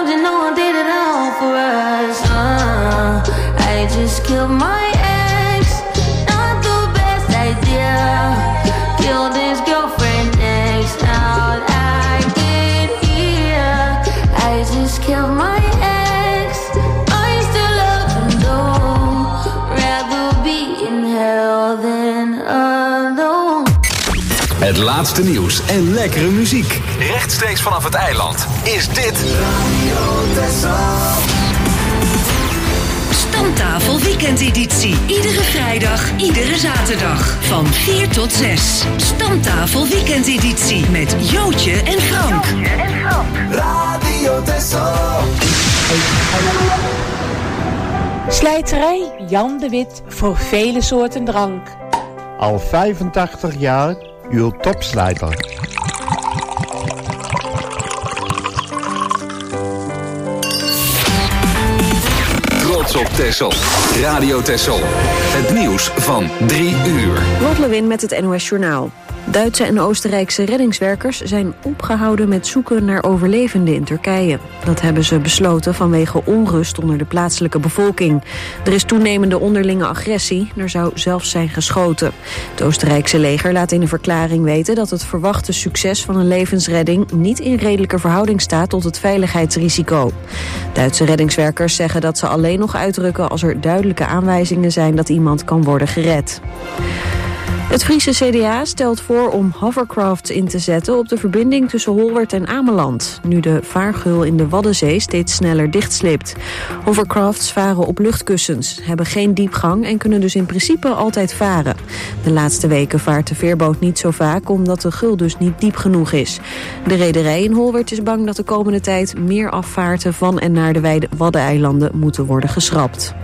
don't you know I did it all for us? I just killed my ex, not the best idea. Killed his girlfriend next. Now I get here, I just killed my ex. I still love him though. Rather be in hell than alone. Het laatste nieuws en lekkere muziek. Rechtstreeks vanaf het eiland is dit Radio Texel. Stamtafel weekendeditie. Iedere vrijdag, iedere zaterdag. Van 4 tot 6. Stamtafel weekendeditie. Met Jootje en Frank. Radio Texel. Slijterij Jan de Wit voor vele soorten drank. Al 85 jaar uw topslijter. Trots op Texel. Radio Texel. Het nieuws van 3 uur. Lot Lewin met het NOS Journaal. Duitse en Oostenrijkse reddingswerkers zijn opgehouden met zoeken naar overlevenden in Turkije. Dat hebben ze besloten vanwege onrust onder de plaatselijke bevolking. Er is toenemende onderlinge agressie, er zou zelfs zijn geschoten. Het Oostenrijkse leger laat in een verklaring weten dat het verwachte succes van een levensredding niet in redelijke verhouding staat tot het veiligheidsrisico. Duitse reddingswerkers zeggen dat ze alleen nog uitrukken als er duidelijke aanwijzingen zijn dat iemand kan worden gered. Het Friese CDA stelt voor om hovercrafts in te zetten op de verbinding tussen Holwert en Ameland, nu de vaargeul in de Waddenzee steeds sneller dichtslipt. Hovercrafts varen op luchtkussens, hebben geen diepgang en kunnen dus in principe altijd varen. De laatste weken vaart de veerboot niet zo vaak, omdat de geul dus niet diep genoeg is. De rederij in Holwert is bang dat de komende tijd meer afvaarten van en naar de Waddeneilanden moeten worden geschrapt.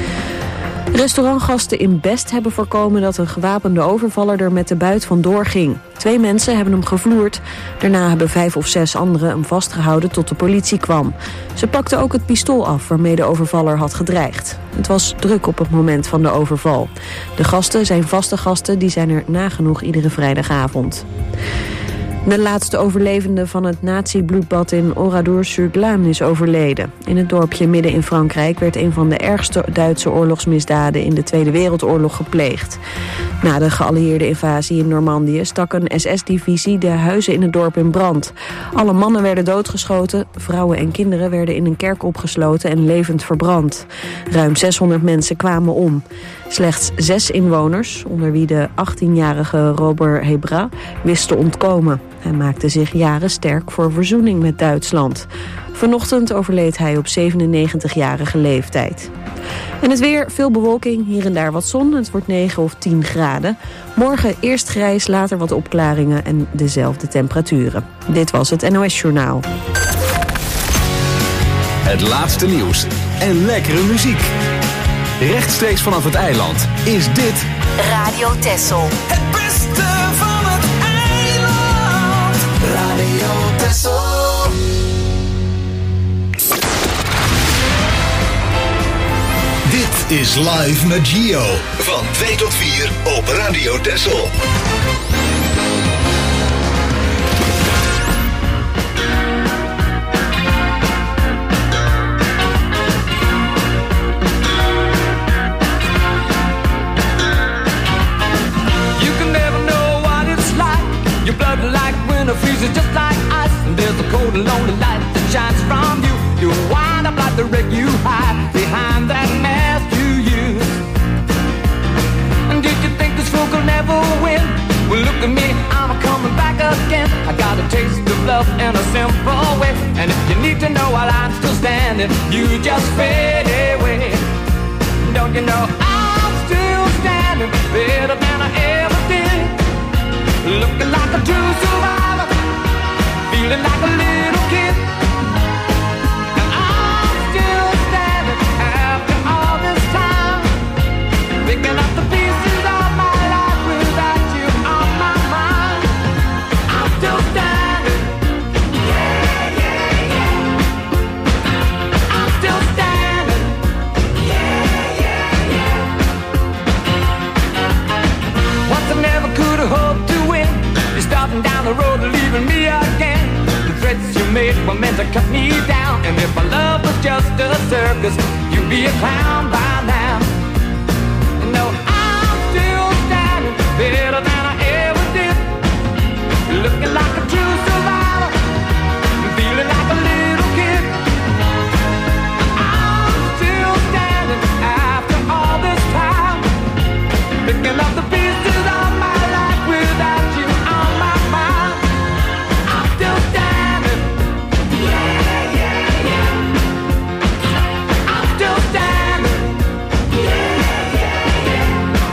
Restaurantgasten in Best hebben voorkomen dat een gewapende overvaller er met de buit vandoor ging. 2 mensen hebben hem gevloerd. Daarna hebben 5 of 6 anderen hem vastgehouden tot de politie kwam. Ze pakten ook het pistool af waarmee de overvaller had gedreigd. Het was druk op het moment van de overval. De gasten zijn vaste gasten, die zijn er nagenoeg iedere vrijdagavond. De laatste overlevende van het nazi-bloedbad in Oradour-sur-Glane is overleden. In het dorpje midden in Frankrijk werd een van de ergste Duitse oorlogsmisdaden in de Tweede Wereldoorlog gepleegd. Na de geallieerde invasie in Normandië stak een SS-divisie de huizen in het dorp in brand. Alle mannen werden doodgeschoten, vrouwen en kinderen werden in een kerk opgesloten en levend verbrand. Ruim 600 mensen kwamen om. Slechts 6 inwoners, onder wie de 18-jarige Robert Hebra, wisten te ontkomen. Hij maakte zich jaren sterk voor verzoening met Duitsland. Vanochtend overleed hij op 97-jarige leeftijd. En het weer, veel bewolking, hier en daar wat zon. Het wordt 9 of 10 graden. Morgen eerst grijs, later wat opklaringen en dezelfde temperaturen. Dit was het NOS Journaal. Het laatste nieuws en lekkere muziek. Rechtstreeks vanaf het eiland is dit Radio Texel. Het beste van het eiland. Radio Texel. Dit is Live met Gio. Van 2 tot 4 op Radio Texel. Freezes just like ice, and there's a cold and lonely light that shines from you. You wind up like the wreck you hide behind that mask you use. And did you think this fool could never win? Well, look at me, I'm coming back again. I got a taste of love in a simple way. And if you need to know while I'm still standing, you just fade away. Don't you know I'm still standing better than I ever did? Looking like a true survivor, feeling like a little kid. And I'm still standing after all this time, picking up the pieces of my life without you on my mind. I'm still standing, yeah, yeah, yeah. I'm still standing, yeah, yeah, yeah. Once I never could have hoped to win. You're starting down the road and leaving me again. The threats you made were meant down. And if our love was just a circus, you'd be a clown by now. No, I'm still standing better than I ever did. Looking like a true survivor, feeling like a little kid. I'm still standing after all this time, picking up the pieces of my life without you on my mind. I'm still standing. Yeah, yeah, yeah. I'm still standing. Yeah, yeah, yeah.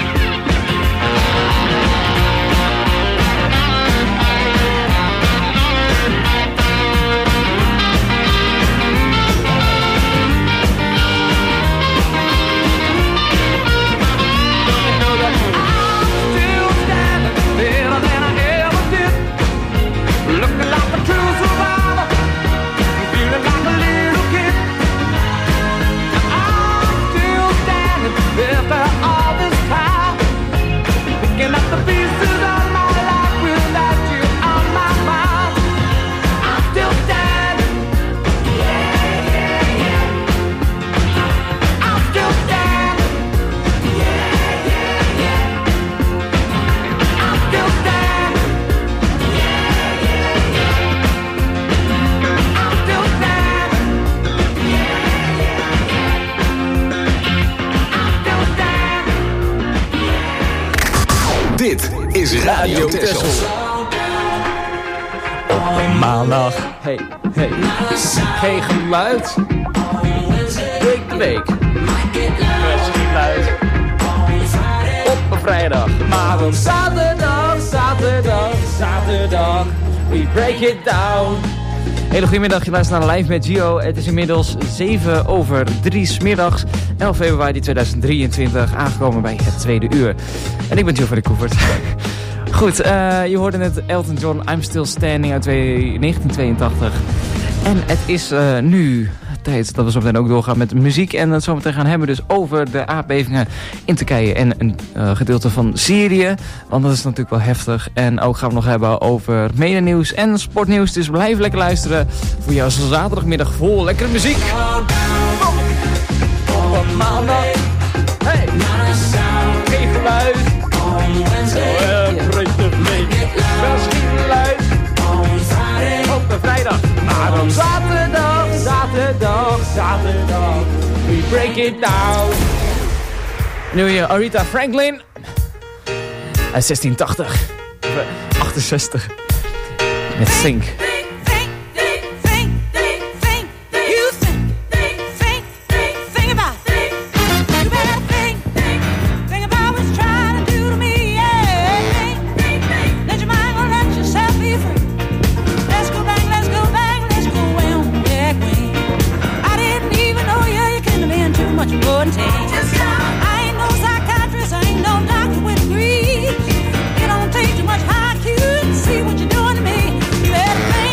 Dit is Radio Texel. Op maandag. Hey. Geen geluid. Week de week. Best geluid. Op een vrijdag. Maar op zaterdag. We break it down. Hele goedemiddag, je luistert naar Live met Gio. Het is inmiddels 2:07 'smiddags, 11 februari 2023, aangekomen bij het tweede uur. En ik ben Gio van de Koevert. Goed, je hoorde net Elton John, I'm Still Standing uit 1982. En het is nu tijd dat we zo meteen ook doorgaan met de muziek. En dat zometeen gaan hebben dus over de aardbevingen in Turkije en een gedeelte van Syrië. Want dat is natuurlijk wel heftig. En ook gaan we nog hebben over medenieuws en sportnieuws. Dus blijf lekker luisteren voor jouw zaterdagmiddag vol lekkere muziek. Op maandag. Hey. Geen geluid. Misschien geluid. Op een vrijdag. Maar op zaterdag. We break it down. Nu hier Aretha Franklin. Uit 1680. 68. Met Think. I ain't no psychiatrist, I ain't no doctor with degrees. It don't take too much IQ to see what you're doing to me. You better think.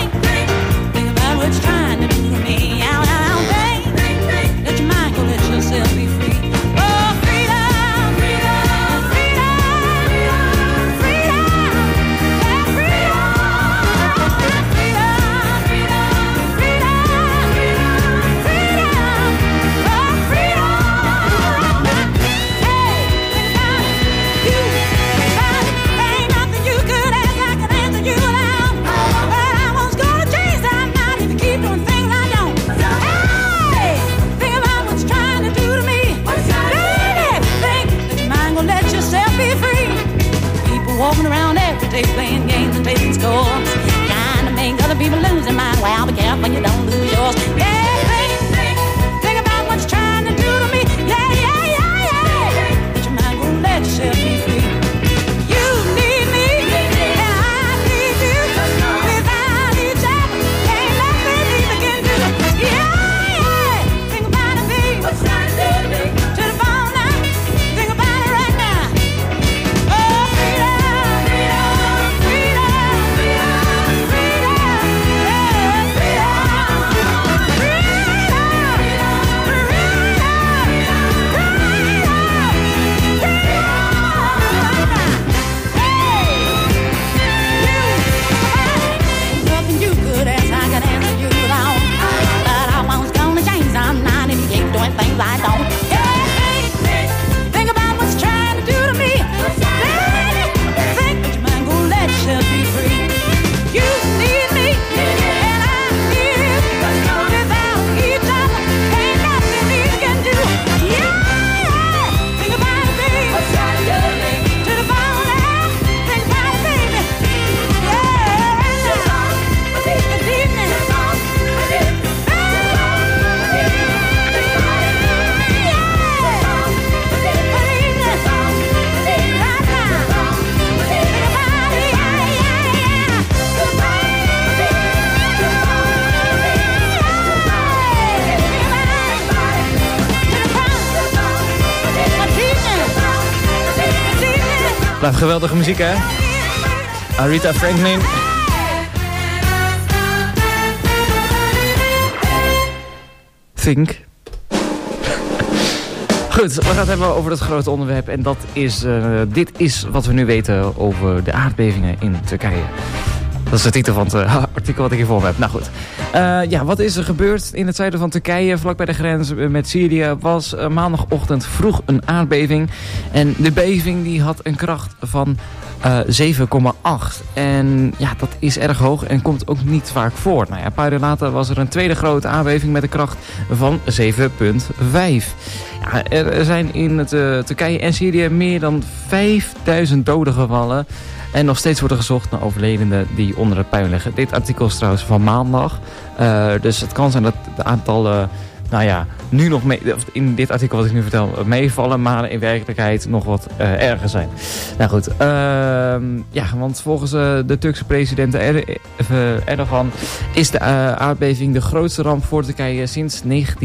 Nou, geweldige muziek, hè? Aretha Franklin. Think. Goed, we gaan het hebben over het grote onderwerp. En dat is, dit is wat we nu weten over de aardbevingen in Turkije. Dat is de titel van het artikel wat ik hier voor me heb. Nou goed. Wat is er gebeurd in het zuiden van Turkije, vlak bij de grens met Syrië, was maandagochtend vroeg een aardbeving. En de beving die had een kracht van 7,8. En ja, dat is erg hoog en komt ook niet vaak voor. Nou ja, een paar uur later was er een tweede grote aardbeving met een kracht van 7,5. Ja, er zijn in Turkije en Syrië meer dan 5000 doden gevallen. En nog steeds wordt er gezocht naar overledenden die onder het puin liggen. Dit artikel is trouwens van maandag. Dus het kan zijn dat de aantallen nu nog in dit artikel wat ik nu vertel meevallen, maar in werkelijkheid nog wat erger zijn. Nou goed, want volgens de Turkse president Erdogan is de aardbeving de grootste ramp voor Turkije sinds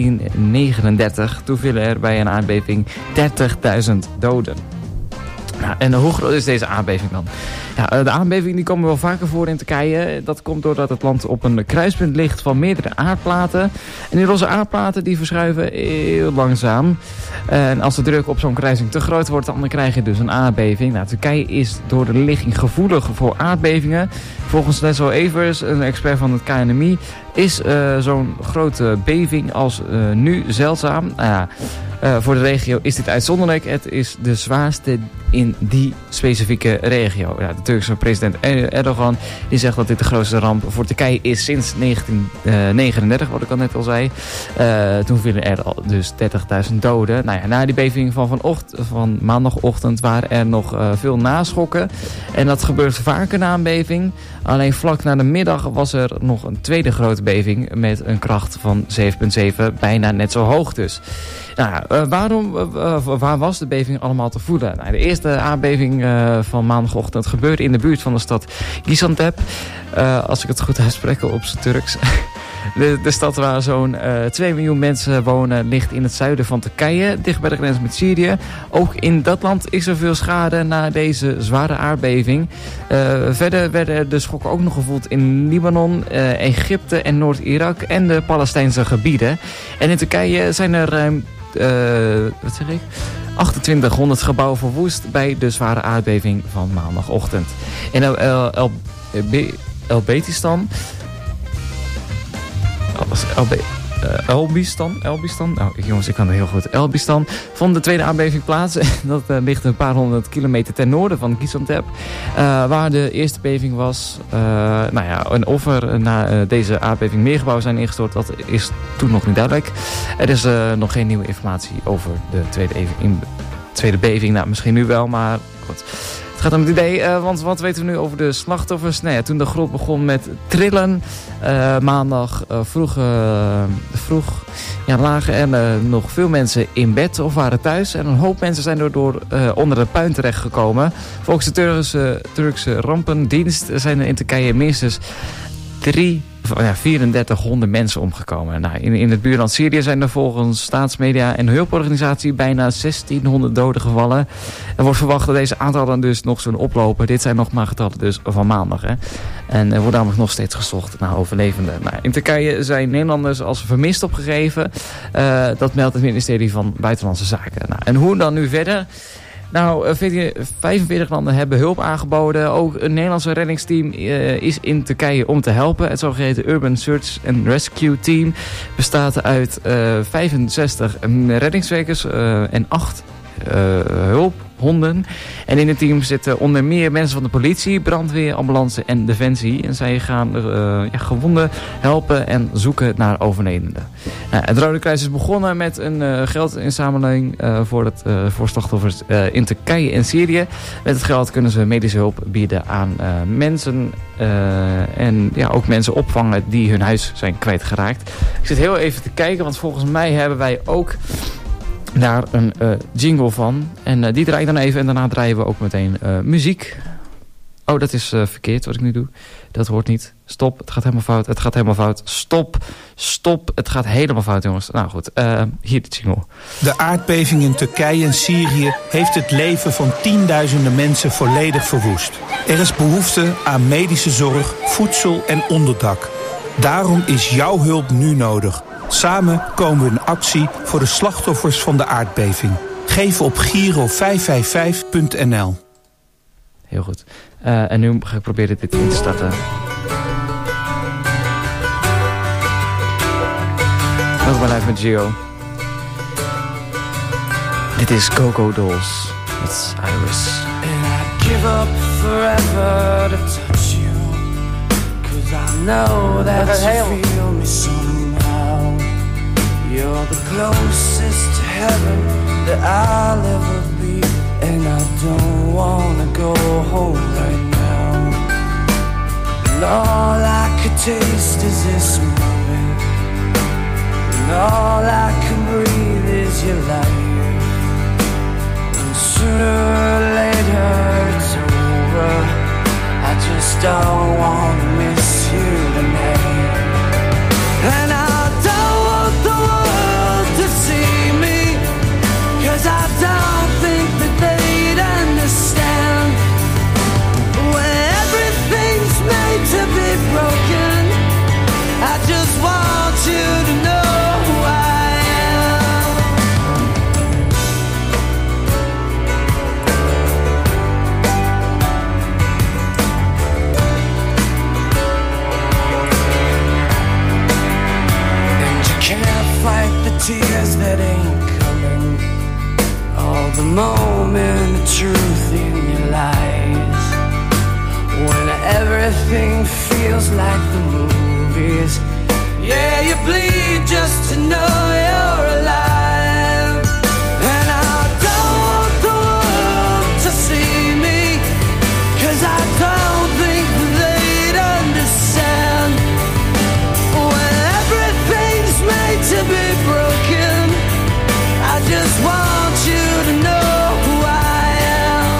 1939. Toen vielen er bij een aardbeving 30.000 doden. Nou, en hoe groot is deze aardbeving dan? Ja, de aardbevingen die komen wel vaker voor in Turkije. Dat komt doordat het land op een kruispunt ligt van meerdere aardplaten. En die losse aardplaten die verschuiven heel langzaam. En als de druk op zo'n kruising te groot wordt, dan krijg je dus een aardbeving. Nou, Turkije is door de ligging gevoelig voor aardbevingen. Volgens Leslie Evers, een expert van het KNMI, is zo'n grote beving als nu zeldzaam. Voor de regio is dit uitzonderlijk. Het is de zwaarste in die specifieke regio. Ja, de Turkse president Erdogan die zegt dat dit de grootste ramp voor Turkije is sinds 1939, wat ik al net al zei. Toen vielen er al dus 30.000 doden. Nou ja, na die beving van maandagochtend waren er nog veel naschokken. En dat gebeurt vaker na een beving. Alleen vlak na de middag was er nog een tweede grote beving met een kracht van 7,7, bijna net zo hoog dus. Nou, waar was de beving allemaal te voelen? Nou, de eerste aardbeving van maandagochtend gebeurde in de buurt van de stad Gaziantep. Als ik het goed uitspreek op zijn Turks. De stad waar zo'n 2 miljoen mensen wonen ligt in het zuiden van Turkije, dicht bij de grens met Syrië. Ook in dat land is er veel schade na deze zware aardbeving. Verder werden de schokken ook nog gevoeld in Libanon, Egypte en Noord-Irak en de Palestijnse gebieden. En in Turkije zijn er ruim 2800 gebouwen verwoest bij de zware aardbeving van maandagochtend. In Elbistan, nou jongens, ik kan het heel goed. Elbistan vond de tweede aardbeving plaats. Dat ligt een paar honderd kilometer ten noorden van Gaziantep. Waar de eerste beving was. Een offer na deze aardbeving. Meer gebouwen zijn ingestort. Dat is toen nog niet duidelijk. Er is nog geen nieuwe informatie over de tweede beving. Nou, misschien nu wel, maar goed. Het gaat om het idee, want wat weten we nu over de slachtoffers? Nou ja, toen de grond begon met trillen, maandag vroeg lagen er nog veel mensen in bed of waren thuis. En een hoop mensen zijn door onder de puin terechtgekomen. Volgens de Turkse rampendienst zijn er in Turkije minstens 3400 mensen omgekomen. Nou, in het buurland Syrië zijn er volgens staatsmedia en hulporganisatie bijna 1600 doden gevallen. Er wordt verwacht dat deze aantallen dus nog zullen oplopen. Dit zijn nog maar getallen dus van maandag. Hè. En er wordt namelijk nog steeds gezocht naar overlevenden. Nou, in Turkije zijn Nederlanders als vermist opgegeven. Dat meldt het ministerie van Buitenlandse Zaken. Nou, en hoe dan nu verder? Nou, 45 landen hebben hulp aangeboden. Ook een Nederlandse reddingsteam is in Turkije om te helpen. Het zogeheten Urban Search and Rescue Team bestaat uit 65 reddingswerkers en 8 hulphonden. En in het team zitten onder meer mensen van de politie, brandweer, ambulance en defensie. En zij gaan gewonden helpen en zoeken naar overledenden. Nou, het Rode Kruis is begonnen met een geldinzameling voor slachtoffers in Turkije en Syrië. Met het geld kunnen ze medische hulp bieden aan mensen en ook mensen opvangen die hun huis zijn kwijtgeraakt. Ik zit heel even te kijken, want volgens mij hebben wij ook daar een jingle van. En die draai ik dan even en daarna draaien we ook meteen muziek. Oh, dat is verkeerd wat ik nu doe. Dat hoort niet. Stop, het gaat helemaal fout. Het gaat helemaal fout. Stop, het gaat helemaal fout, jongens. Nou goed, hier de jingle. De aardbeving in Turkije en Syrië heeft het leven van tienduizenden mensen volledig verwoest. Er is behoefte aan medische zorg, voedsel en onderdak. Daarom is jouw hulp nu nodig. Samen komen we in actie voor de slachtoffers van de aardbeving. Geef op Giro555.nl. Heel goed. En nu ga ik proberen dit in te starten. Welkom bij Live met Gio. Dit is Go-Go Dolls. Dat is Iris. And I'd give up forever to touch you, 'cause I know that you feel me somehow. You're the closest to heaven that I'll ever be, and I don't wanna go home right now. And all I could taste is this moment, and all I can breathe is your light. And sooner or later it's over, I just don't wanna miss you tonight. And I don't want the world to see me, 'cause I don't think that they'd understand. When everything's made to be broken, I just want you to know who I am. And you can't fight the tears that ain't coming, all the moment of truth in your lies. When everything feels like the movies, yeah, you bleed just to know you're alive. And I don't want the world to see me, 'cause I don't think they'd understand. When everything's made to be broken, I just want you to know who I am.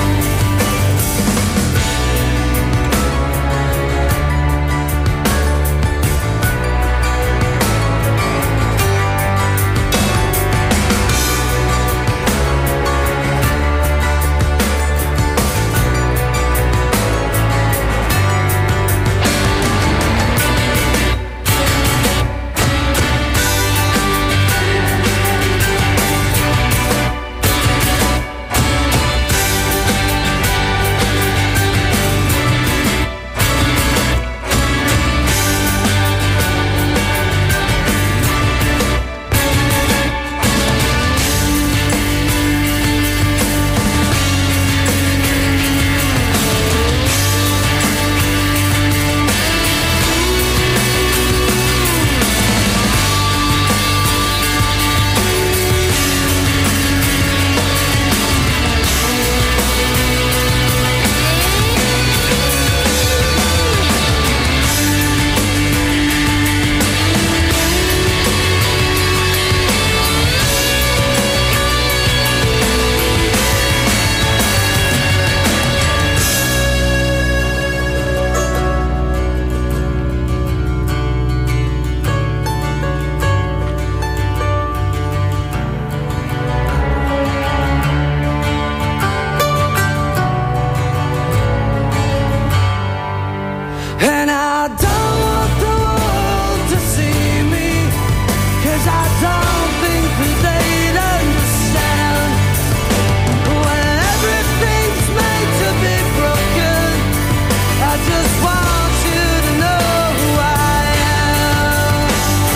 And I don't want the world to see me, 'cause I don't think that they'd understand. When everything's made to be broken, I just want you to know who I am.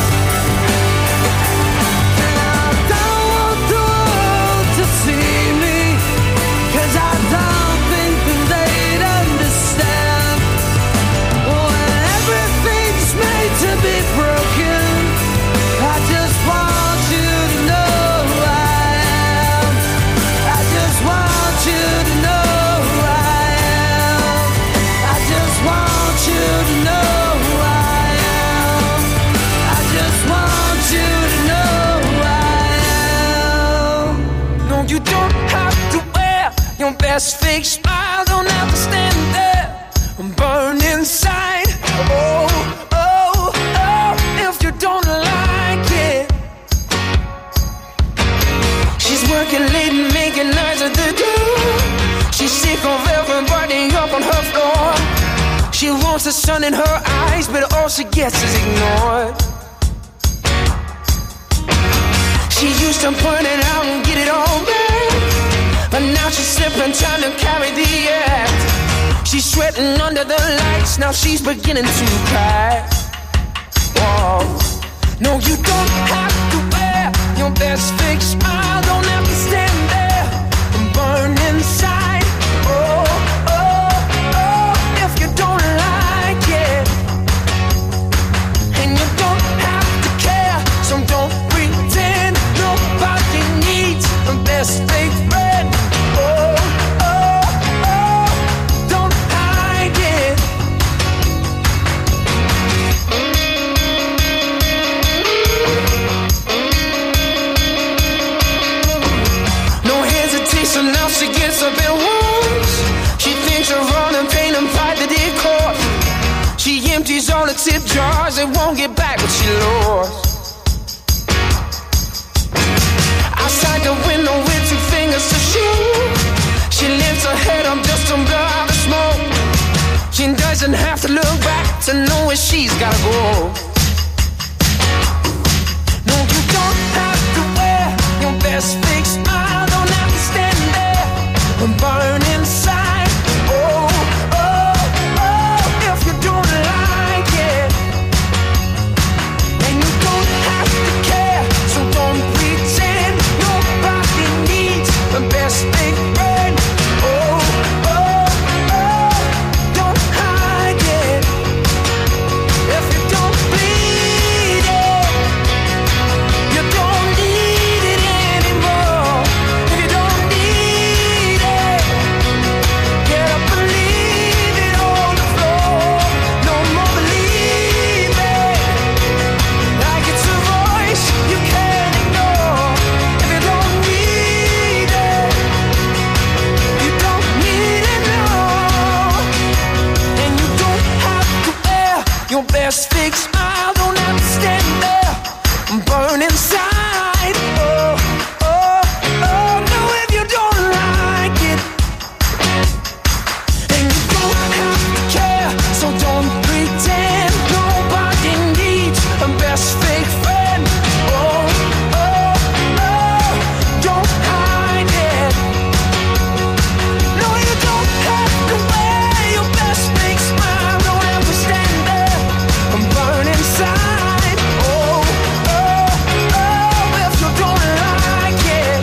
And I don't want the world to see me, 'cause I don't think that they'd understand. When everything's made to be broken, I just want you to know who I am. I just want you to know who I am. I just want you to know who I am. I just want you to know who I am. No, you don't have to wear your best fake smile. Don't have to stand there and burn inside. Oh, She wants the sun in her eyes, but all she gets is ignored. She used to burn it out and get it all back, but now she's slipping, trying to carry the act. She's sweating under the lights, now she's beginning to cry. Whoa. No, you don't have to wear your best fake smile, don't have to stand there and burn inside. Oh, oh, oh, if you don't like it, and you don't have to care, so don't pretend nobody needs a best fake friend. Oh, oh, oh, don't hide it. No hesitation, now she gets up and walks. She thinks of all the pain and pride that it caused. She empties all the tip jars and won't get back what she lost. Outside the window with two fingers to shoot, she lifts her head up just to blow out the smoke. She doesn't have to look back to know where she's gotta go. No, you don't have to wear your best fake smile, don't have to stand there and burn inside. Oh, oh, oh, if you don't like it, and you don't have to care, so don't pretend nobody needs the best fake friend. Oh, oh, oh, don't hide it. If you don't bleed it, you don't need it anymore. If you don't need it, get up and leave it on the floor. No more believing like it's a voice you can't ignore. If you don't need it, you don't need it, no. And you don't have to wear your best fake smile, don't have to stand there and burn inside. Oh, oh, oh, no, if you don't like it, and you don't have to care, so don't pretend nobody needs a best fake friend. Oh, oh, oh, don't hide it. No, you don't have to wear your best fake smile, don't have to stand there and burn inside. Oh, oh, oh, if you don't like it.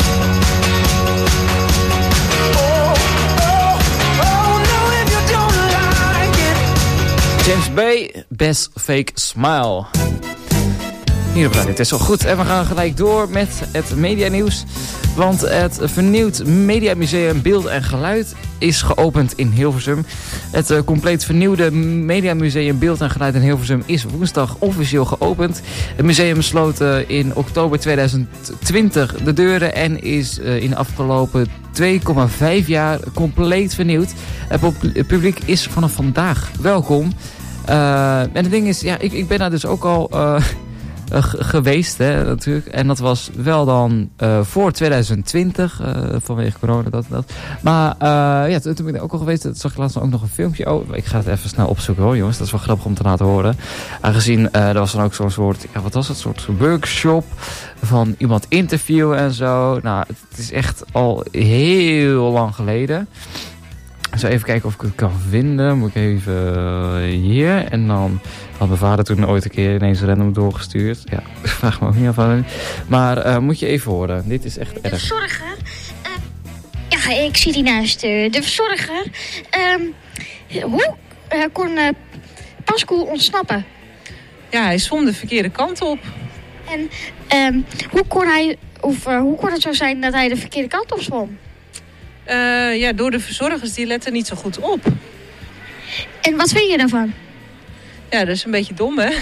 Oh, oh, oh, no, if you don't like it. James Bay, Best Fake Smile. Hier op Radio Texel. Goed, en we gaan gelijk door met het medianieuws. Want het vernieuwd Mediamuseum Beeld en Geluid is geopend in Hilversum. Het compleet vernieuwde Mediamuseum Beeld en Geluid in Hilversum is woensdag officieel geopend. Het museum sloot in oktober 2020 de deuren en is in de afgelopen 2,5 jaar compleet vernieuwd. Het publiek is vanaf vandaag welkom. En het ding is, ja, ik ben daar dus ook al geweest, hè, natuurlijk. En dat was wel dan voor 2020, vanwege corona, dat. Maar ja, toen ben ik ook al geweest. Dat zag ik laatst ook nog een filmpje. Oh, ik ga het even snel opzoeken hoor, jongens. Dat is wel grappig om te laten horen. Aangezien, er was dan ook zo'n soort, ja, wat was het? Soort workshop van iemand interviewen en zo. Nou, het is echt al heel lang geleden. Ik zal even kijken of ik het kan vinden. Moet ik even hier. En dan had mijn vader toen ooit een keer ineens random doorgestuurd. Ja, ik vraag me ook niet af aan. Maar moet je even horen. Dit is echt erg. De verzorger. Ja, ik zit hier naast de verzorger. Hoe kon Pascal ontsnappen? Ja, hij zwom de verkeerde kant op. En hoe kon het zo zijn dat hij de verkeerde kant op zwom? Ja, door de verzorgers, die letten niet zo goed op. En wat vind je daarvan? Ja, dat is een beetje dom, hè?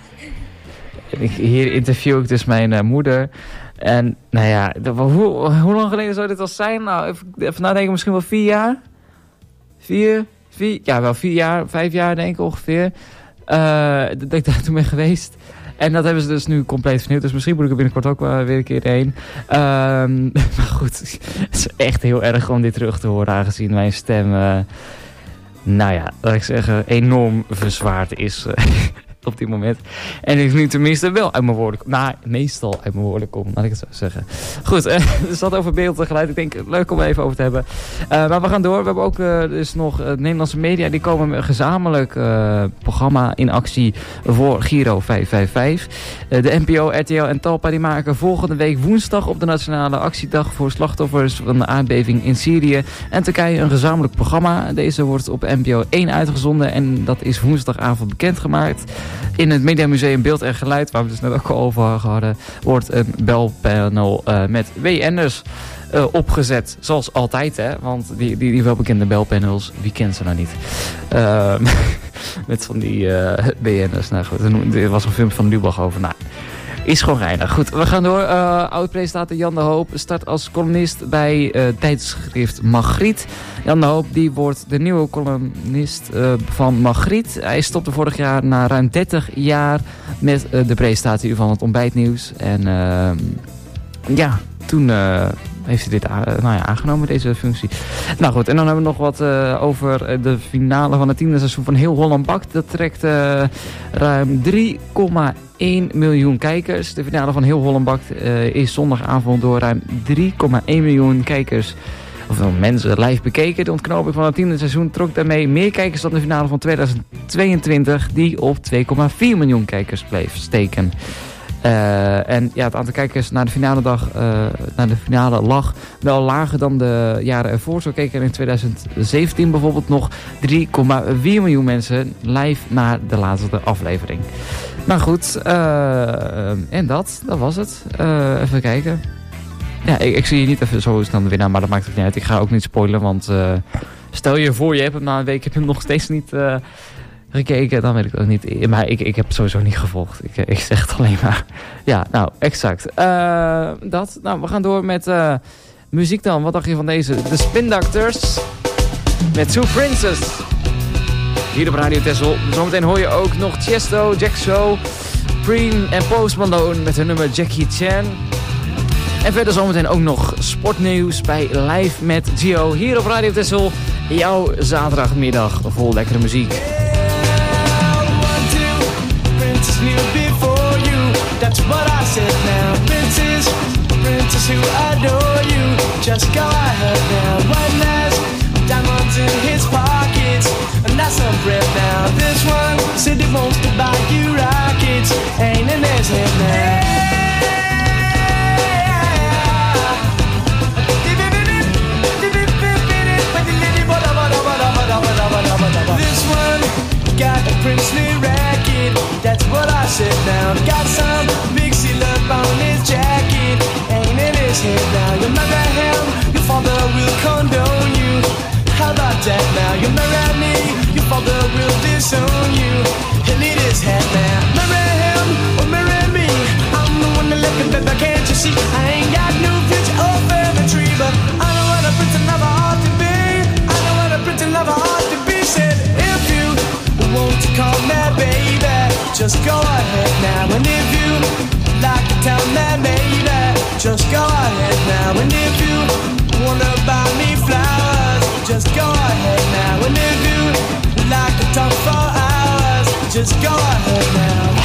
Hier interview ik dus mijn moeder. En nou ja, hoe lang geleden zou dit al zijn? Nou, even nadenken, misschien wel 4 jaar? 4? Ja, wel 4 jaar, 5 jaar denk ik ongeveer. Dat ik daar toen ben geweest. En dat hebben ze dus nu compleet vernieuwd. Dus misschien moet ik er binnenkort ook weer een keer heen. Maar goed, het is echt heel erg om dit terug te horen. Aangezien mijn stem nou ja, laat ik zeggen, enorm verzwaard is op dit moment. En ik nu tenminste wel uit mijn woorden kom. Nou, meestal uit mijn woorden kom, laat ik het zo zeggen. Goed, dus dat over beeld en geluid. Ik denk, leuk om even over te hebben. Maar we gaan door. We hebben ook dus nog Nederlandse media. Die komen met een gezamenlijk programma in actie voor Giro 555. De NPO, RTL en Talpa die maken volgende week woensdag op de Nationale Actiedag voor slachtoffers van de aardbeving in Syrië en Turkije een gezamenlijk programma. Deze wordt op NPO 1 uitgezonden en dat is woensdagavond bekendgemaakt. In het Mediamuseum Beeld en Geluid, waar we het dus net ook al over hadden, wordt een belpanel met WN'ers opgezet. Zoals altijd, hè. Want die welbekende belpanels, wie kent ze nou niet? Met van die BN'ers. Nou goed, er was een filmpje van Lubach over. Nou, is gewoon reinig. Goed, we gaan door. Oud-presentator Jan de Hoop start als columnist bij tijdschrift Magriet. Jan de Hoop die wordt de nieuwe columnist van Magriet. Hij stopte vorig jaar na ruim 30 jaar met de presentatie van het ontbijtnieuws. En ja, toen heeft hij dit aangenomen, deze functie. Nou goed, en dan hebben we nog wat over de finale van het 10e seizoen van Heel Holland Bakt. Dat trekt ruim 3,1 miljoen kijkers. De finale van Heel Holland Bakt is zondagavond door ruim 3,1 miljoen kijkers, of mensen live bekeken. De ontknoping van het 10e seizoen trok daarmee meer kijkers dan de finale van 2022, die op 2,4 miljoen kijkers bleef steken. En ja, het aantal kijkers naar de finale dag, naar de finale lag wel lager dan de jaren ervoor. Zo keken er in 2017 bijvoorbeeld nog 3,4 miljoen mensen live naar de laatste aflevering. Maar goed, en dat was het. Even kijken. Ja, ik zie je niet even zo snel de winnaar, maar dat maakt het niet uit. Ik ga ook niet spoilen, want stel je voor je hebt hem na een week, heb je hem nog steeds niet gekeken, dan weet ik het ook niet. Maar ik heb het sowieso niet gevolgd. Ik zeg het alleen maar. Ja, nou, exact. Dat. Nou, we gaan door met muziek dan. Wat dacht je van deze? De Spin Doctors met Two Princes. Hier op Radio Texel. Zometeen hoor je ook nog Tiesto, Jack Show, Preen en Post Malone met hun nummer Jackie Chan. En verder zometeen ook nog sportnieuws bij Live met Gio. Hier op Radio Texel. Jouw zaterdagmiddag vol lekkere muziek. That's what I said now. Princess who adore you. Just go ahead now. One has diamonds in his pockets, and that's some bread now. This one said he wants to buy you rockets, ain't in his head now. This one got a princely racket, that's what I said now. Got some big seal up on his jacket, ain't in his head now. You marry him, your father will condone you. How about that now? You marry me, your father will disown you. He'll eat his head now. Marry him or marry me, I'm the one that left him, baby, can't you see? I ain't got no future or family tree, but I know what a prince never ought to be. I know what a prince never ought to be. Said if you want to call me baby, just go ahead now. And if you like to tell me maybe, just go ahead now. And if you wanna buy me flowers, just go ahead now. And if you like to talk for hours, just go ahead now.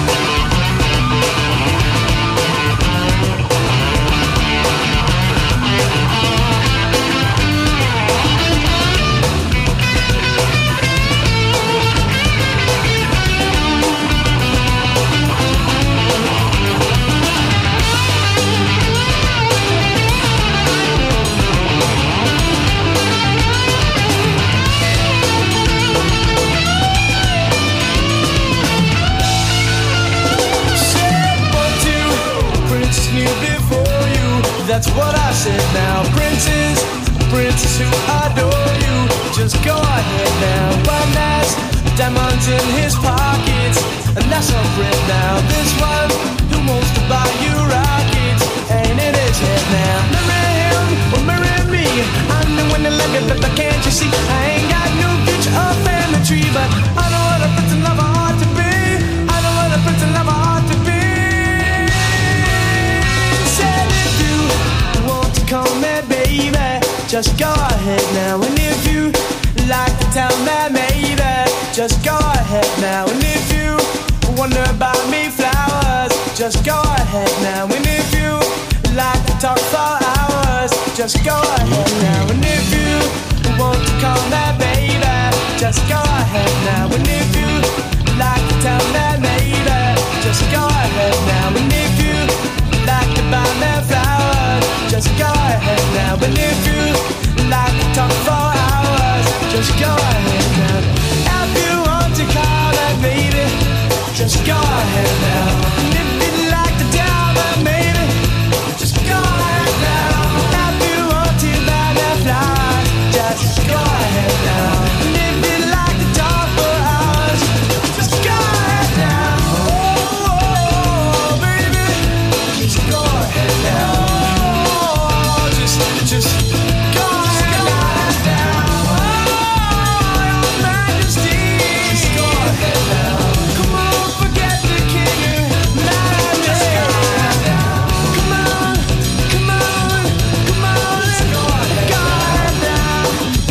That's what I said now. Princess who adore you. Just go ahead now. One has diamonds in his pockets, and that's a friend now. This one who wants to buy you rockets, ain't in his head now. Marry him or marry me, I'm the one that left it, but can't you see? I ain't got no future or family tree, but I know what a prince lover ought to be. I know what a prince lover ought to be. Said if you want to call me baby, just go ahead now. And if you like to tell me, maybe just go ahead now. And if you wonder about me, flowers, just go ahead now. And if you like to talk for hours, just go ahead now. And if you want to call me, baby, just go ahead now. And if you like to tell me, maybe just go ahead now. And if you like to buy me flowers, just go ahead now. And if you like to talk for hours, just go ahead now. If you want to call me, baby, just go ahead now. And if you'd like to tell me, maybe just go ahead now. If you want to buy me flowers, just go ahead now. And if you'd like to talk for hours, just go ahead now. Oh, baby, just go ahead now. Oh, just go ahead now. Oh, your Majesty, just go ahead now. Come on, forget the king and majesty. Come on, come on, come on, let's go ahead now.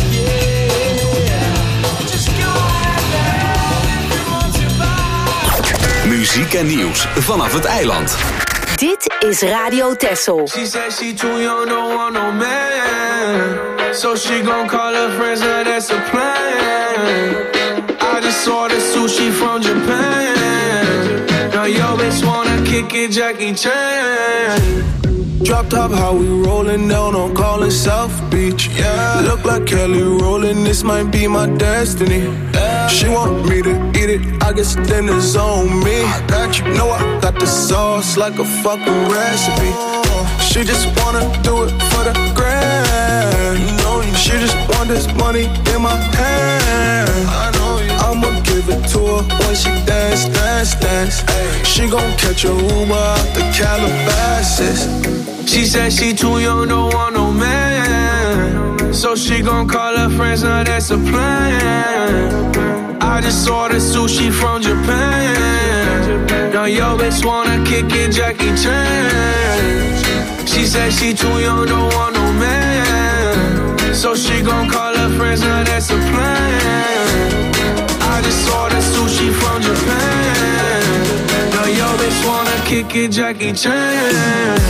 Yeah, just go ahead now. If you want to buy. Muziek en nieuws vanaf het eiland. Dit is Radio Texel. She said she too young, don't want no man. So she gon' call her friends, now that's a plan. I just ordered sushi from Japan. Now yo bitch wanna kick it, Jackie Chan. Drop top, how we rollin' down on Collin South Beach. Yeah, look like Kelly rollin', this might be my destiny. She want me to eat it, I guess dinner's on me. I got you, know I got the sauce like a fucking recipe. She just wanna do it for the grand. She just want this money in my hand. I'ma give it to her when she dance, dance, dance. She gon' catch a Uber out the Calabasas. She said she too young, don't want no man. So she gon' call her friends, now that's a plan. I just ordered sushi from Japan. Now yo bitch wanna kick it, Jackie Chan. She said she too young, don't want no man. So she gon' call her friends, now that's a plan. I just ordered sushi from Japan. Now yo bitch wanna kick it, Jackie Chan.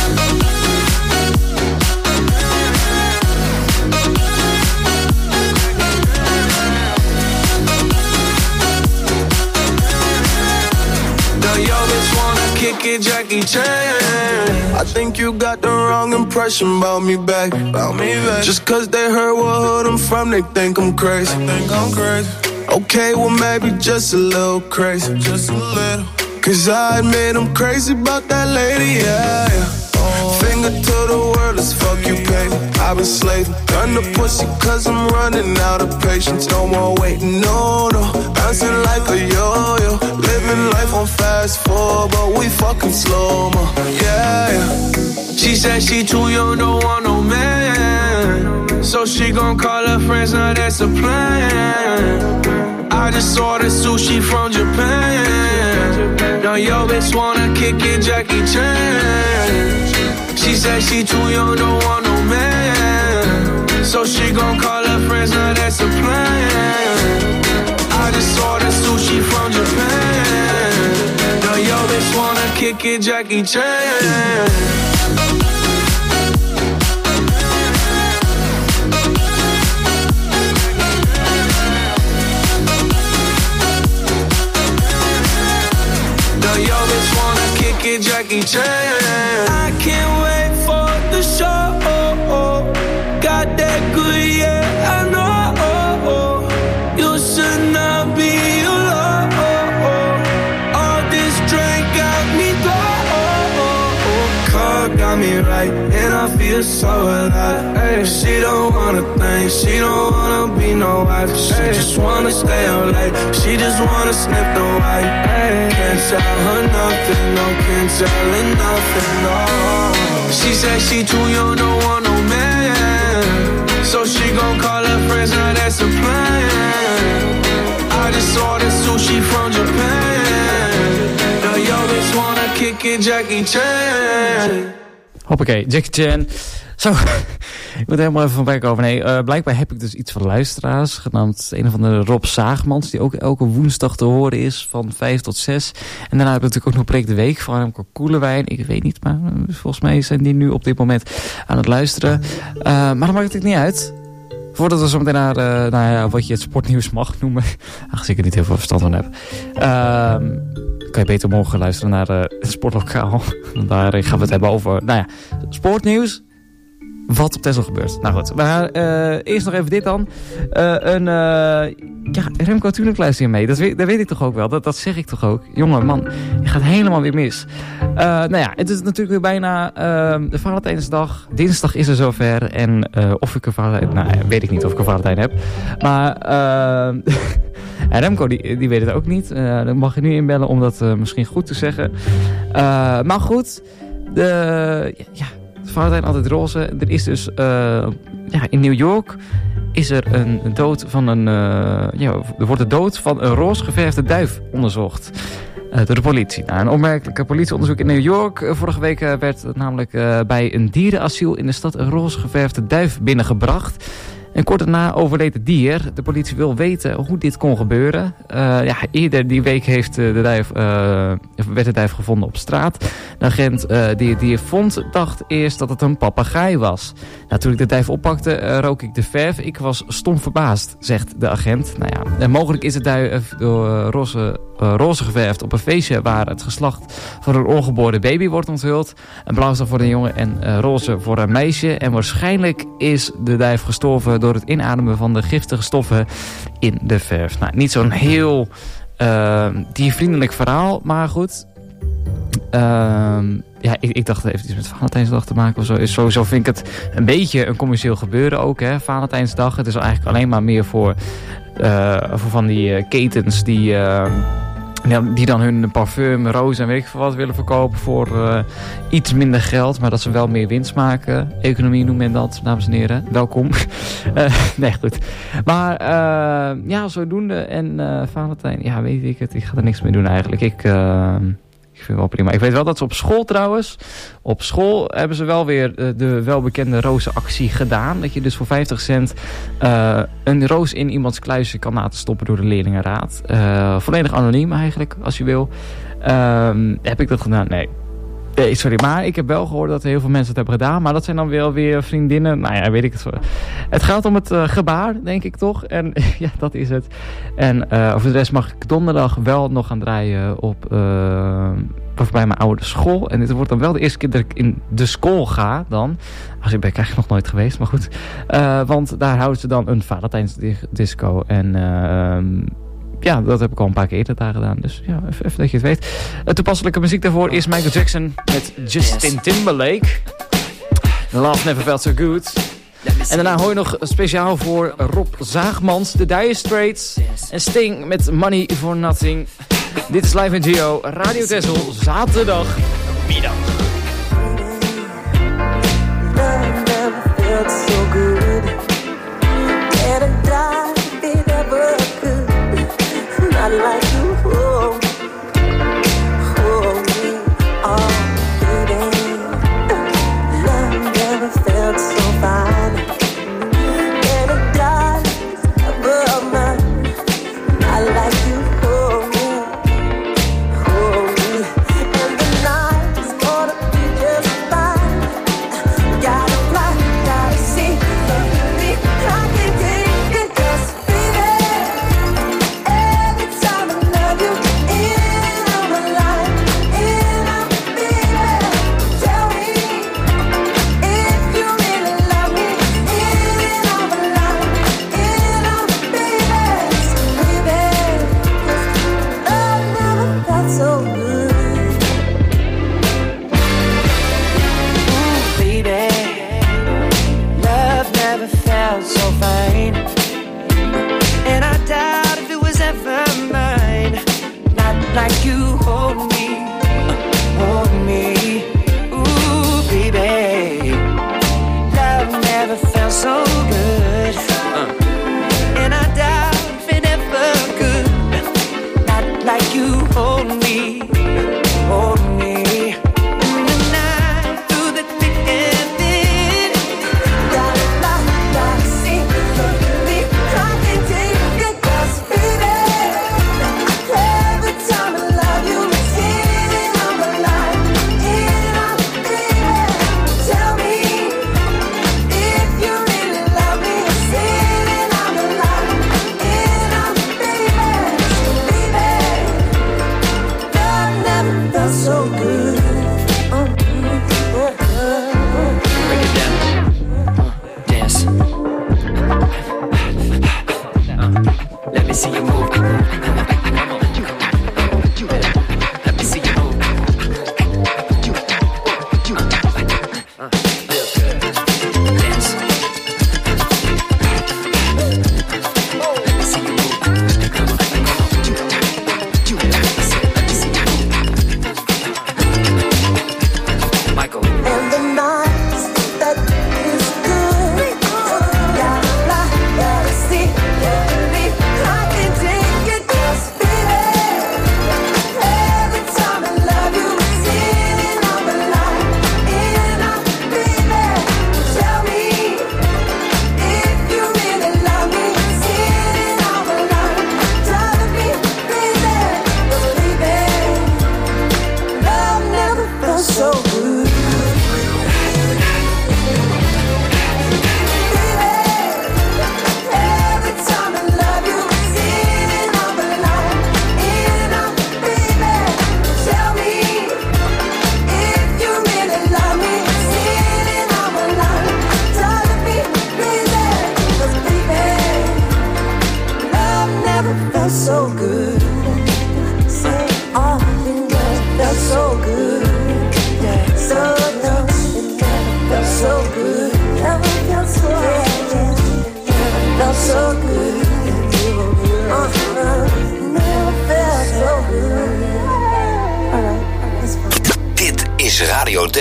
Kick it, Jackie Chan. I think you got the wrong impression about me back. Just cause they heard what hood I'm from, they think I'm crazy. Okay, well maybe just a little crazy. Just a little. Cause I admit I'm crazy about that lady, yeah, yeah. Finger to the world, let's fuck you, baby. I've been slaving, done the pussy cause I'm running out of patience. No more waiting, no, no. Bouncing like a yo-yo. Living life on fast forward, but we fucking slow-mo, yeah, yeah. She said she too young, don't want no man. So she gon' call her friends, now that's a plan. I just ordered sushi from Japan. Now yo bitch wanna kick it, Jackie Chan. She said she too young, don't want no man. So she gon' call her friends, now that's a plan. I just ordered sushi from Japan. Now yo bitch wanna kick it, Jackie Chan. Yo, bitch wanna kick it, Jackie Chan. I can't wait for the show. Got that good, yeah, I know. You should not be alone. All this drink got me low. Car got me right, and I feel so alive. Ay, she don't wanna think, she don't wanna be no wife. She just wanna stay out late, she just wanna sniff the white. Ay, can't tell her nothing, no, can't tell her nothing, no. She said she too young, don't want no man. So she gon' call her friends, now that's a plan. I just ordered sushi from Japan. Now yo bitch wanna kick it, Jackie Chan. Hoppakee, Jackie Chan. Zo, ik moet er helemaal even van bij komen. Nee, blijkbaar heb ik dus iets van luisteraars, genaamd een of andere Rob Zaagmans, die ook elke woensdag te horen is van 5 tot 6. En daarna hebben we natuurlijk ook nog Preek de Week van Remco Koelewijn. Ik weet niet, maar volgens mij zijn die nu op dit moment aan het luisteren. Maar dat maakt het niet uit. Voordat we zo meteen naar wat je het sportnieuws mag noemen, aangezien ik er niet heel veel verstand van heb, kan je beter morgen luisteren naar het Sportlokaal. Daar gaan we het hebben over sportnieuws. Wat op Texel gebeurt. Nou goed, maar eerst nog even dit dan. Remco, natuurlijk luister je mee. Dat weet ik toch ook wel. Dat zeg ik toch ook. Jongen, man, je gaat helemaal weer mis. Het is natuurlijk weer bijna de Valentijnsdag. Dinsdag is er zover. En of ik een Valentijn... weet ik niet of ik een Valentijn heb. Maar... En Remco, die weet het ook niet. Dan mag je nu inbellen om dat misschien goed te zeggen. Maar goed, Valentijn altijd roze. Er is dus in New York is er een dood van er wordt de dood van een roze geverfde duif onderzocht door de politie. Nou, een opmerkelijke politieonderzoek in New York. Vorige week werd namelijk bij een dierenasiel in de stad een roze geverfde duif binnengebracht. En kort daarna overleed het dier. De politie wil weten hoe dit kon gebeuren. Eerder die week werd de duif gevonden op straat. De agent die het dier vond, dacht eerst dat het een papegaai was. Nou, toen ik de duif oppakte, rook ik de verf. Ik was stom verbaasd, zegt de agent. En mogelijk is de duif door roze geverfd op een feestje waar het geslacht voor een ongeboren baby wordt onthuld. Een blauw is dan voor een jongen en roze voor een meisje. En waarschijnlijk is de duif gestorven door het inademen van de giftige stoffen in de verf. Nou, niet zo'n heel diervriendelijk verhaal, maar goed. Ik dacht even iets met Valentijnsdag te maken of zo. Sowieso vind ik het een beetje een commercieel gebeuren ook, hè. Valentijnsdag. Het is eigenlijk alleen maar meer voor van die ketens die dan hun parfum, rozen en weet ik veel wat willen verkopen voor iets minder geld, maar dat ze wel meer winst maken. Economie noemt men dat, dames en heren. Welkom. Nee, goed. Maar zodoende. En Valentijn, weet ik het. Ik ga er niks mee doen eigenlijk. Ik vind het wel prima. Ik weet wel dat ze op school trouwens... Op school hebben ze wel weer de welbekende rozenactie gedaan. Dat je dus voor 50 cent een roos in iemands kluisje kan laten stoppen door de leerlingenraad. Volledig anoniem eigenlijk, als je wil. Heb ik dat gedaan? Nee, sorry. Maar ik heb wel gehoord dat heel veel mensen het hebben gedaan. Maar dat zijn dan wel weer vriendinnen. Nou ja, weet ik het. Het gaat om het gebaar, denk ik toch. En ja, dat is het. En over de rest mag ik donderdag wel nog gaan draaien op... bij mijn oude school. En dit wordt dan wel de eerste keer dat ik in de school ga dan. Als ik ben eigenlijk nog nooit geweest, maar goed. Want daar houden ze dan een Valentijnsdisco. En dat heb ik al een paar keer eerder daar gedaan. Dus ja, even dat je het weet. Toepasselijke muziek daarvoor is Michael Jackson met Justin Timberlake. Love Never Felt So Good. En daarna hoor je nog speciaal voor Rob Zaagmans, de Dire Straits en Sting met Money for Nothing. Dit is Live in Geo, Radio Texel, zaterdagmiddag. More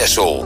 Texel.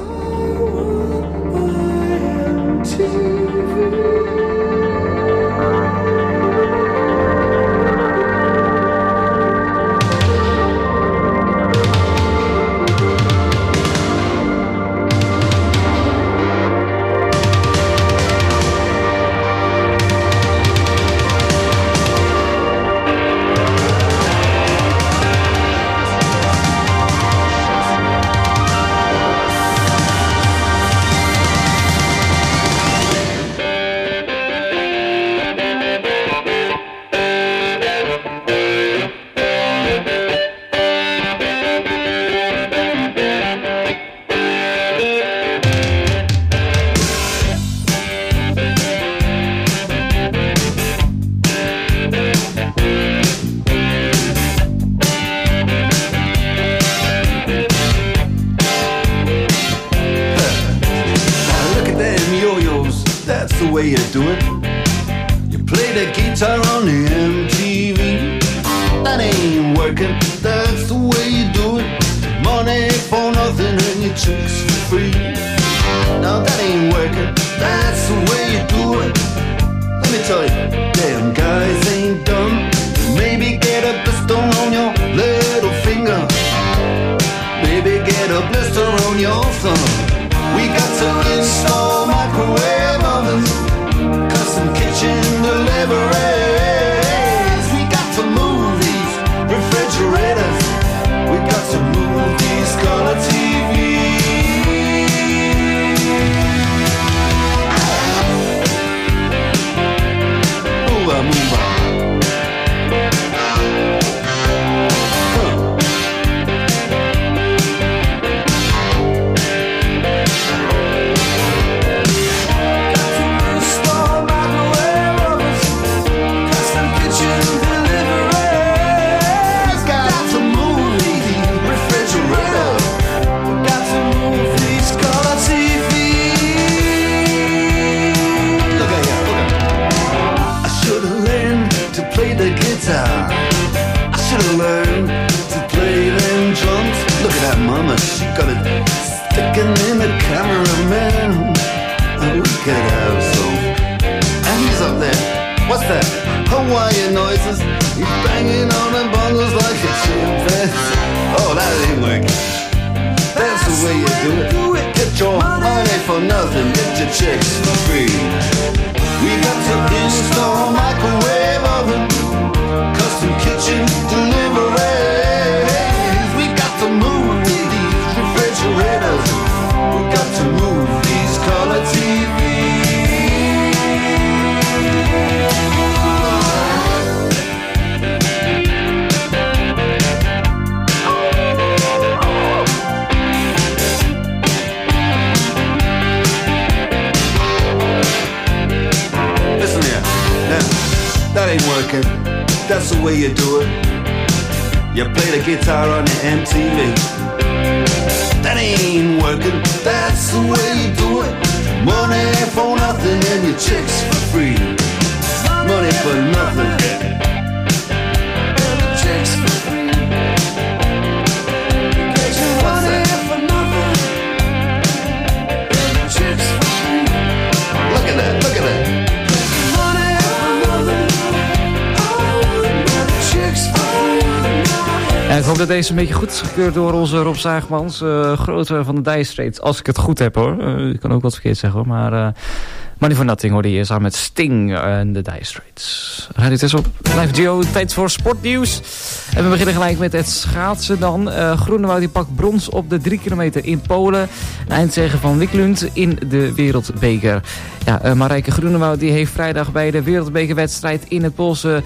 Ik hoop dat deze een beetje goed is gekeurd door onze Rob Zaagmans, grote van de Dire Straits. Als ik het goed heb hoor. Ik kan ook wat verkeerd zeggen hoor. Maar Money for Nothing hoorde je samen met Sting en de Dire Straits. Radio Texel, live Gio, tijd voor sportnieuws. En we beginnen gelijk met het schaatsen dan. Groenewoud die pakt brons op de 3 kilometer in Polen. Een eindzege van Wiklund in de Wereldbeker. Ja, Marijke Groenewoud die heeft vrijdag bij de Wereldbekerwedstrijd in het Poolse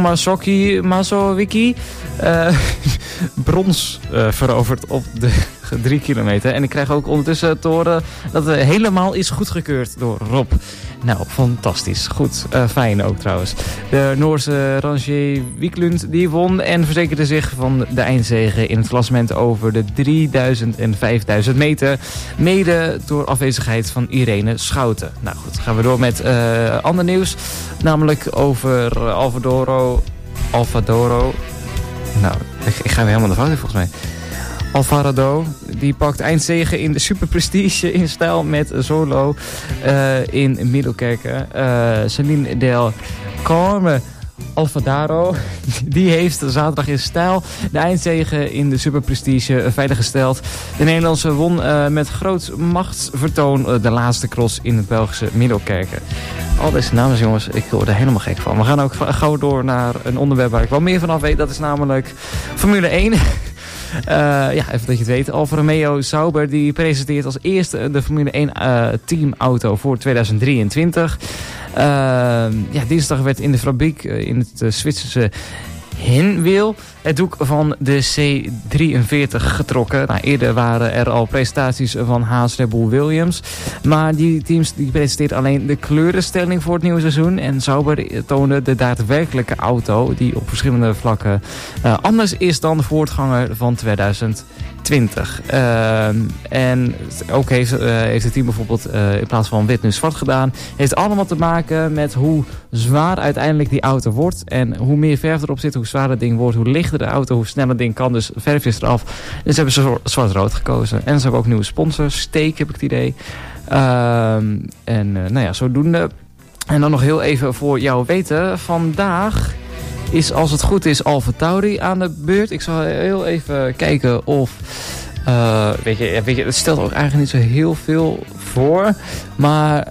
Tomaszowicki brons veroverd op de 3 kilometer. En ik krijg ook ondertussen te horen dat het helemaal is goedgekeurd door Rob. Nou, fantastisch. Goed. Fijn ook trouwens. De Noorse Rangier Wiklund die won en verzekerde zich van de eindzege in het klassement over de 3000 en 5000 meter. Mede door afwezigheid van Irene Schouten. Nou goed, gaan we door met ander nieuws. Namelijk over Alvadoro. Nou, ik ga weer helemaal de fout in volgens mij. Alvarado, die pakt eindzege in de Super Prestige in stijl met solo in Middelkerken. Celine Del Carme Alvarado, die heeft zaterdag in stijl de eindzege in de Super Prestige veiliggesteld. De Nederlandse won met groot machtsvertoon de laatste cross in het Belgische Middelkerken. Al deze namen, jongens, ik word er helemaal gek van. We gaan ook gauw door naar een onderwerp waar ik wel meer vanaf weet. Dat is namelijk Formule 1. Even dat je het weet. Alfa Romeo Sauber die presenteert als eerste de Formule 1 teamauto voor 2023. Dinsdag werd in de fabriek in het Zwitserse Hinwil het doek van de C43 getrokken. Nou, eerder waren er al presentaties van Haas, Red Bull, Williams. Maar die teams die presenteerden alleen de kleurenstelling voor het nieuwe seizoen. En Sauber toonde de daadwerkelijke auto die op verschillende vlakken anders is dan de voortganger van 2020. En ook heeft het team bijvoorbeeld in plaats van wit nu zwart gedaan. Heeft allemaal te maken met hoe zwaar uiteindelijk die auto wordt. En hoe meer verf erop zit, hoe zwaarder het ding wordt, hoe lichter de auto, hoe sneller het ding kan. Dus verfjes eraf. Dus hebben ze zwart-rood gekozen. En ze hebben ook nieuwe sponsors. Steak heb ik het idee. Zodoende. En dan nog heel even voor jou weten. Vandaag is, als het goed is, AlphaTauri aan de beurt. Ik zal heel even kijken of... weet je, het stelt ook eigenlijk niet zo heel veel voor. Maar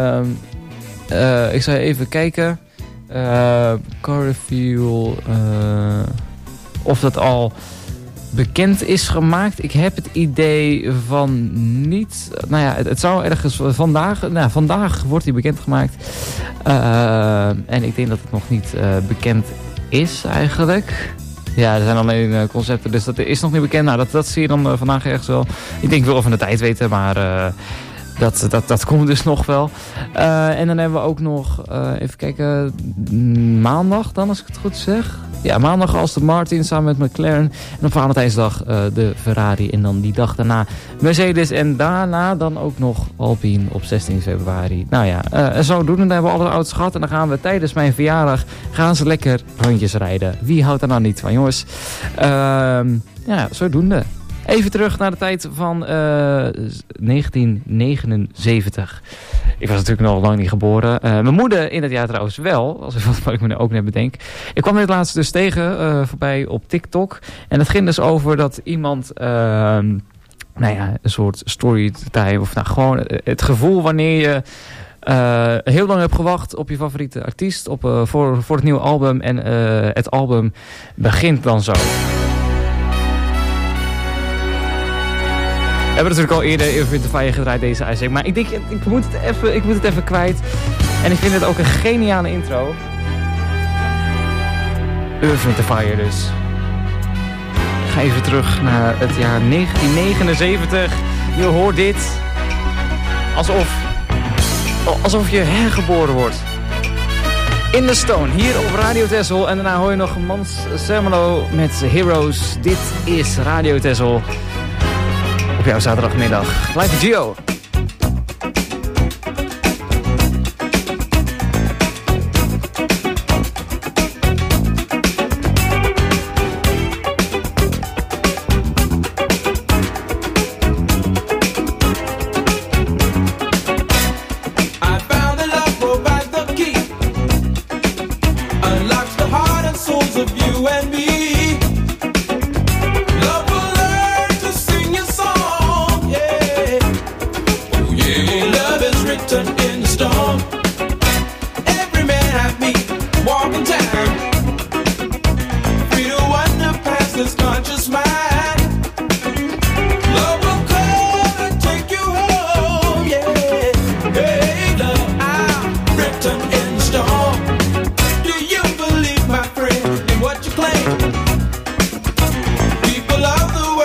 ik zal even kijken. Car Review, of dat al bekend is gemaakt. Ik heb het idee van niet. Nou ja, het zou ergens vandaag. Nou, vandaag wordt hij bekendgemaakt. En ik denk dat het nog niet bekend is eigenlijk. Ja, er zijn alleen concepten, dus dat is nog niet bekend. Nou, dat zie je dan vandaag ergens wel. Ik denk wel van de tijd weten, maar dat komt dus nog wel. En dan hebben we ook nog, even kijken, maandag dan, als ik het goed zeg. Ja, maandag Aston Martin samen met McLaren. En op Valentijnsdag de Ferrari. En dan die dag daarna Mercedes. En daarna dan ook nog Alpine op 16 februari. Nou ja, zo doen. En dan hebben we alle auto's gehad. En dan gaan we tijdens mijn verjaardag gaan ze lekker rondjes rijden. Wie houdt er nou niet van, jongens? Zodoende. Even terug naar de tijd van 1979. Ik was natuurlijk nog lang niet geboren. Mijn moeder in dat jaar trouwens wel. Als wat ik me nu ook net bedenk. Ik kwam dit laatst dus tegen voorbij op TikTok. En het ging dus over dat iemand... een soort storytime. Of nou gewoon het gevoel wanneer je... heel lang heb gewacht op je favoriete artiest. Voor het nieuwe album. En het album begint dan zo. We hebben natuurlijk al eerder Earth, Wind & Fire gedraaid, deze IC. Maar ik denk, ik moet het even kwijt. En ik vind het ook een geniale intro. Earth, Wind & Fire dus. Ik ga even terug naar het jaar 1979. Je hoort dit. Alsof je hergeboren wordt. In the Stone, hier op Radio Texel. En daarna hoor je nog Mans Sermelo met Heroes. Dit is Radio Texel. Op jouw zaterdagmiddag. Live Gio.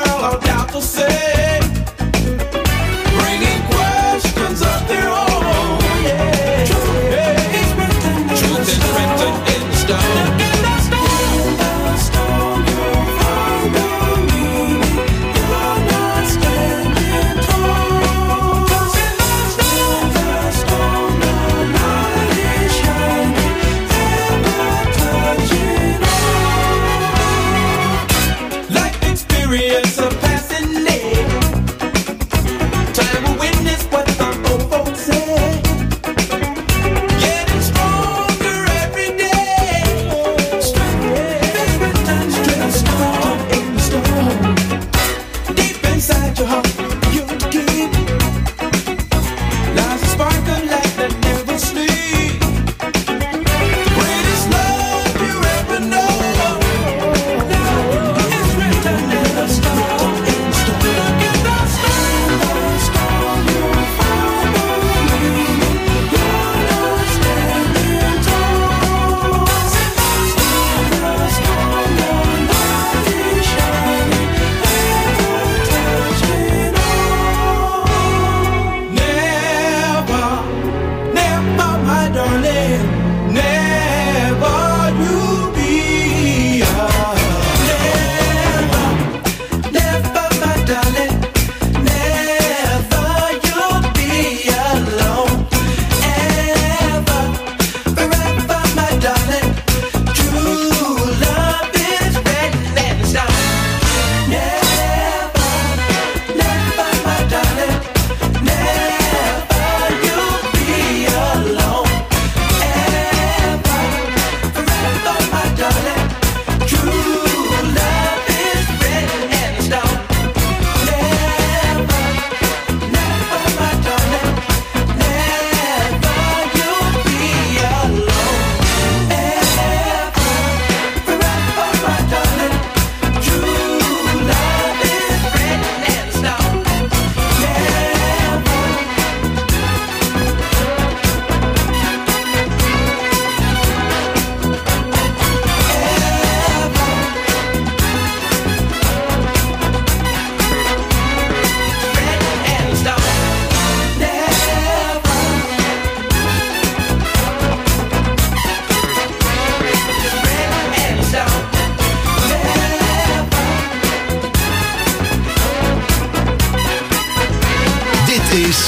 Bringing questions of their own.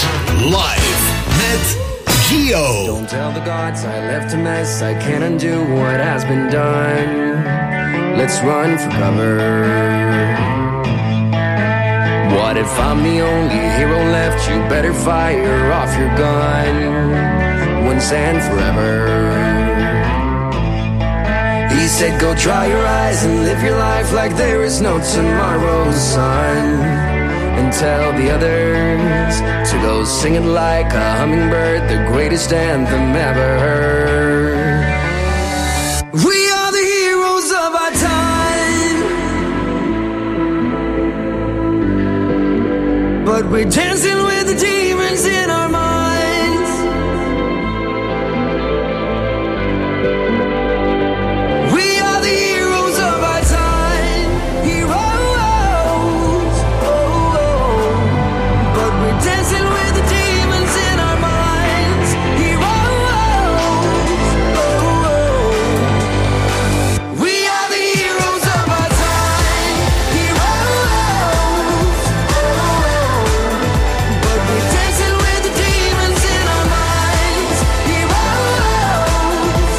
is live met Gio. Don't tell the gods I left a mess. I can't undo what has been done. Let's run for cover. What if I'm the only hero left? You better fire off your gun once and forever. He said go dry your eyes and live your life like there is no tomorrow, son. And tell the others to go sing it like a hummingbird, the greatest anthem ever heard. We are the heroes of our time, but we're dancing with the demons in our minds. We are the heroes of our time, heroes. But we're dancing with the demons in our minds, heroes. We are the heroes of our time, heroes. But we're dancing with the demons in our minds, heroes.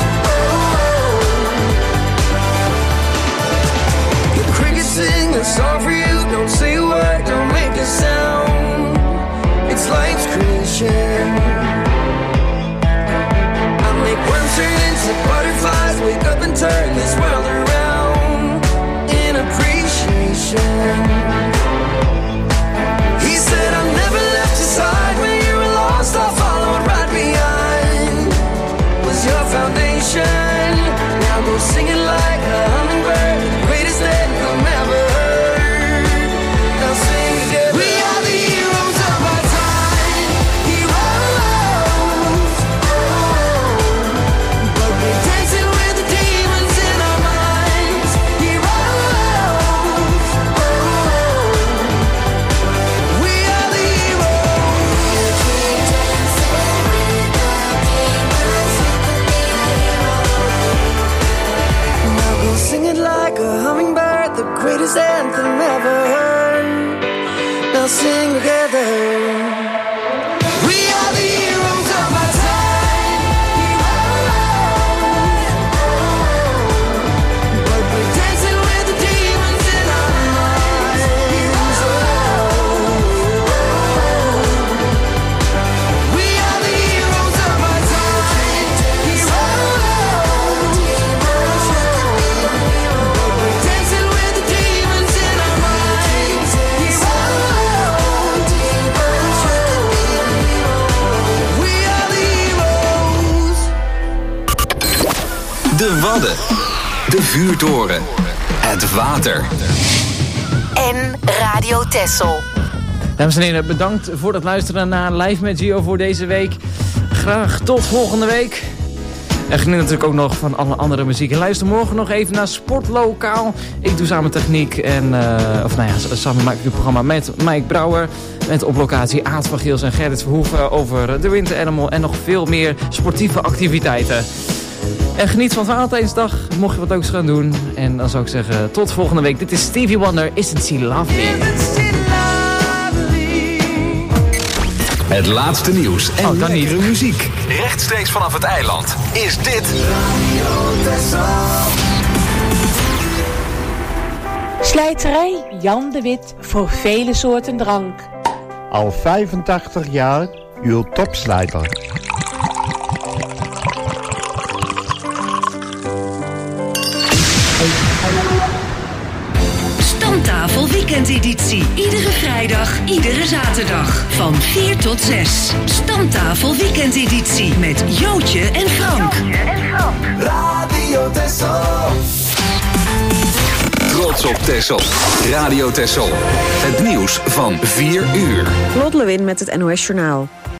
The crickets sing a song for you. Don't say a word, don't make a sound. It's life's creation. I make worms turn into butterflies. Wake up and turn this world around in appreciation. He said I never left your side when you were lost. I followed right behind. Was your foundation. Now go sing it like a hummingbird, the greatest anthem ever heard. Now sing together. We are the heroes of our time, heroes. But we're dancing with the demons in our minds, heroes. We are the heroes. Now go sing it like a hummingbird, the greatest anthem ever heard. Now sing together. We are the heroes of our time, heroes. But we're dancing with the demons in our minds, heroes. We are the heroes of our time, heroes. But we're dancing with the demons in our minds, heroes. We are the heroes. De Wadden. De Vuurtoren. Het water. En Radio Texel. Dames en heren, bedankt voor het luisteren naar Live met Gio voor deze week. Graag tot volgende week. En geniet natuurlijk ook nog van alle andere muziek. En luister morgen nog even naar Sportlokaal. Ik doe samen techniek en samen maak ik het programma met Mike Brouwer. Met op locatie Aad van Geels en Gerrit Verhoeven over de Winter Animal en nog veel meer sportieve activiteiten. En geniet van Valentijnsdag, mocht je wat leuks gaan doen. En dan zou ik zeggen, tot volgende week. Dit is Stevie Wonder, Isn't She Lovely? Het laatste nieuws en lekkere muziek. Rechtstreeks vanaf het eiland is dit Slijterij Jan de Wit voor vele soorten drank. Al 85 jaar uw topslijter. Stamtafel weekendeditie. Iedere vrijdag, iedere zaterdag. Van 4 tot 6. Stamtafel weekendeditie. Met Jootje en Frank. Radio Texel. Trots op Texel. Radio Texel. Het nieuws van 4 uur. Lot Lewin met het NOS Journaal.